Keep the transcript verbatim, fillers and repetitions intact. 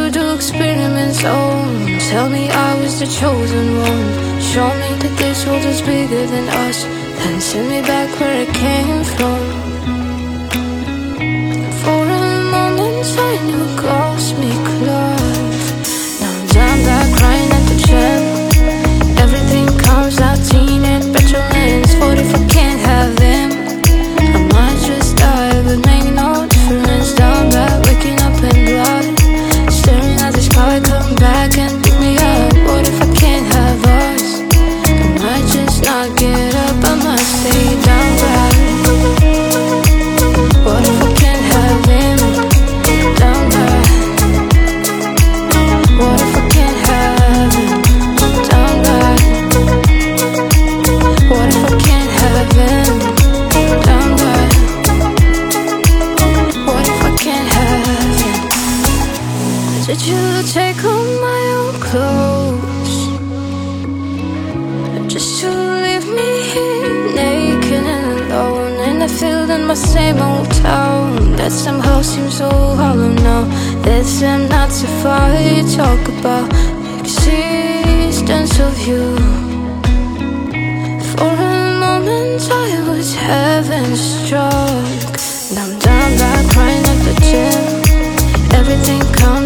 never do experiments. Oh, tell me I was the chosen one. Show me that this world is bigger than us, then send me back where it came from. For a moment I knew cosmic love. Now I'm down back crying at the gym. Everything comes out teen and petulance. What if I can't have him? I might just die, but make no difference. Down back waking up in blood, staring at the sky, come back and pick me up. What if I can't have us? I might just not get up, I might stay down back. What if I can't have him? Down back. What if I can't have him? Down back. What if I can't have him? Down back. What if I can't have him? Did you take all my old clothes just to leave me here naked and alone? And I feel in my same old town that somehow seems so hollow now. That I'm not so far to talk about the existence of you. For a moment I was heaven struck. Now I'm down back crying at the gym. Everything comes